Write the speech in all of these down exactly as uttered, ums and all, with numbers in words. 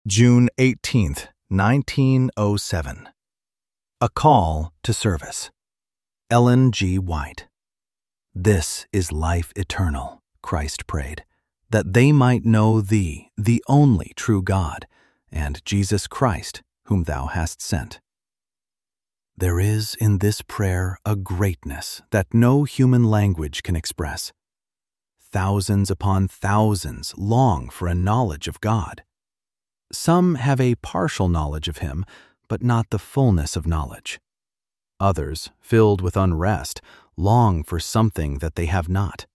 June eighteenth, nineteen oh seven. A Call to Service. Ellen G. White. This is life eternal, Christ prayed, that they might know Thee, the only true God, and Jesus Christ, whom Thou hast sent. There is in this prayer a greatness that no human language can express. Thousands upon thousands long for a knowledge of God. Some have a partial knowledge of Him, but not the fullness of knowledge. Others, filled with unrest, long for something that they have not.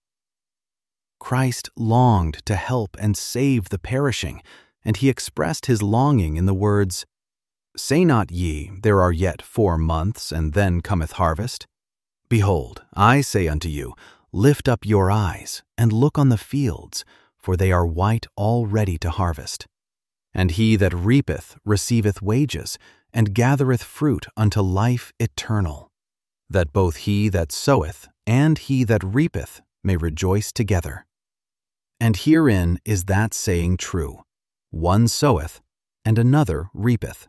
Christ longed to help and save the perishing, and He expressed His longing in the words, "Say not ye, there are yet four months, and then cometh harvest? Behold, I say unto you, lift up your eyes, and look on the fields, for they are white already to harvest. And he that reapeth receiveth wages, and gathereth fruit unto life eternal, that both he that soweth and he that reapeth may rejoice together. And herein is that saying true, one soweth, and another reapeth.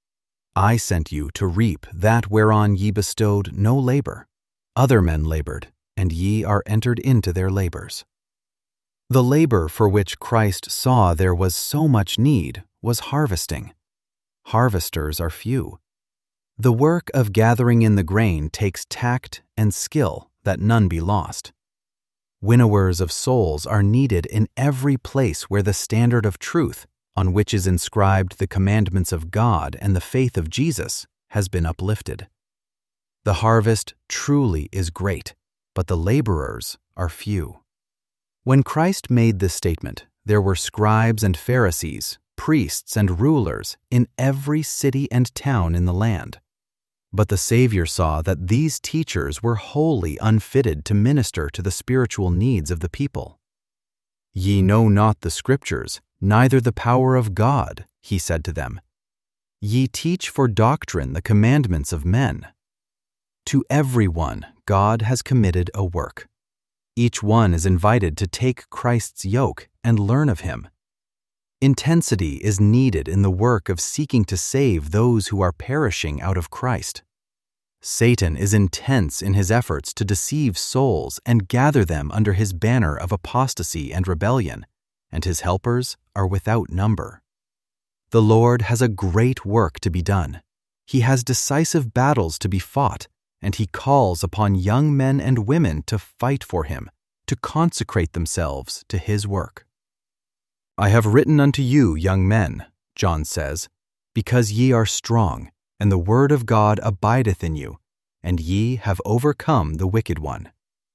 I sent you to reap that whereon ye bestowed no labor. Other men labored, and ye are entered into their labors." The labor for which Christ saw there was so much need was harvesting. Harvesters are few. The work of gathering in the grain takes tact and skill that none be lost. Winnowers of souls are needed in every place where the standard of truth, on which is inscribed the commandments of God and the faith of Jesus, has been uplifted. The harvest truly is great, but the laborers are few. When Christ made this statement, there were scribes and Pharisees, priests and rulers in every city and town in the land. But the Savior saw that these teachers were wholly unfitted to minister to the spiritual needs of the people. "Ye know not the Scriptures, neither the power of God," He said to them. "Ye teach for doctrine the commandments of men." To every one, God has committed a work. Each one is invited to take Christ's yoke and learn of Him. Intensity is needed in the work of seeking to save those who are perishing out of Christ. Satan is intense in his efforts to deceive souls and gather them under his banner of apostasy and rebellion, and his helpers are without number. The Lord has a great work to be done. He has decisive battles to be fought, and He calls upon young men and women to fight for Him, to consecrate themselves to His work. "I have written unto you, young men," John says, "because ye are strong, and the word of God abideth in you, and ye have overcome the wicked one.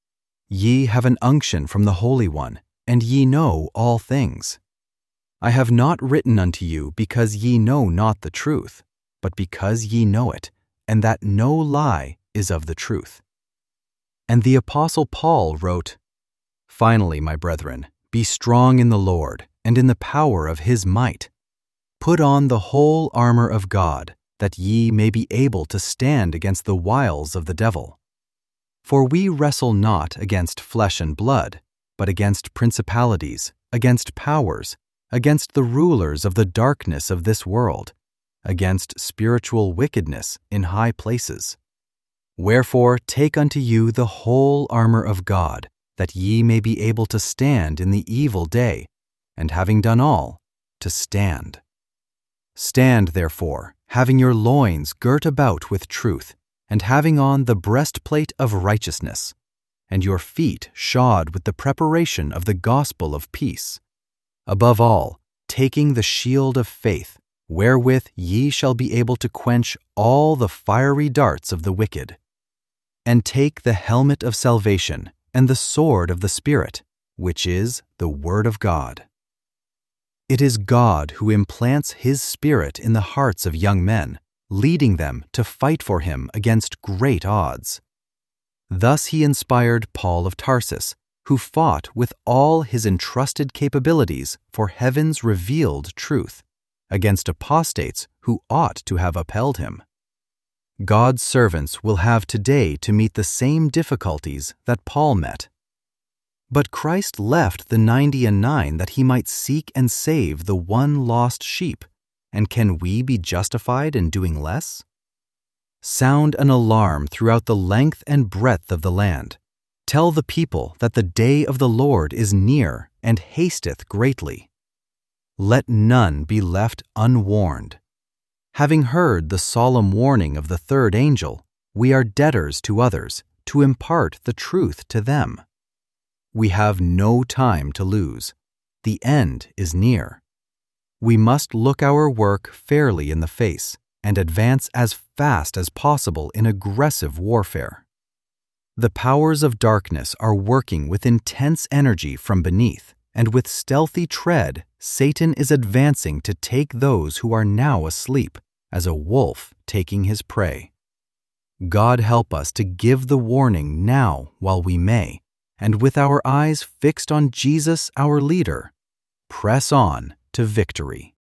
Ye have an unction from the Holy One, and ye know all things. I have not written unto you because ye know not the truth, but because ye know it, and that no lie is of the truth." And the Apostle Paul wrote, "Finally, my brethren, be strong in the Lord and in the power of His might. Put on the whole armor of God, that ye may be able to stand against the wiles of the devil. For we wrestle not against flesh and blood, but against principalities, against powers, against the rulers of the darkness of this world, against spiritual wickedness in high places. Wherefore take unto you the whole armor of God, that ye may be able to stand in the evil day, and having done all, to stand. Stand therefore, having your loins girt about with truth, and having on the breastplate of righteousness, and your feet shod with the preparation of the gospel of peace. Above all, taking the shield of faith, wherewith ye shall be able to quench all the fiery darts of the wicked. And take the helmet of salvation and the sword of the Spirit, which is the Word of God." It is God who implants His Spirit in the hearts of young men, leading them to fight for Him against great odds. Thus He inspired Paul of Tarsus, who fought with all his entrusted capabilities for heaven's revealed truth, against apostates who ought to have upheld him. God's servants will have today to meet the same difficulties that Paul met. But Christ left the ninety and nine that He might seek and save the one lost sheep, and can we be justified in doing less? Sound an alarm throughout the length and breadth of the land. Tell the people that the day of the Lord is near and hasteth greatly. Let none be left unwarned. Having heard the solemn warning of the third angel, we are debtors to others to impart the truth to them. We have no time to lose. The end is near. We must look our work fairly in the face and advance as fast as possible in aggressive warfare. The powers of darkness are working with intense energy from beneath, and with stealthy tread, Satan is advancing to take those who are now asleep, as a wolf taking his prey. God help us to give the warning now while we may, and with our eyes fixed on Jesus our leader, press on to victory.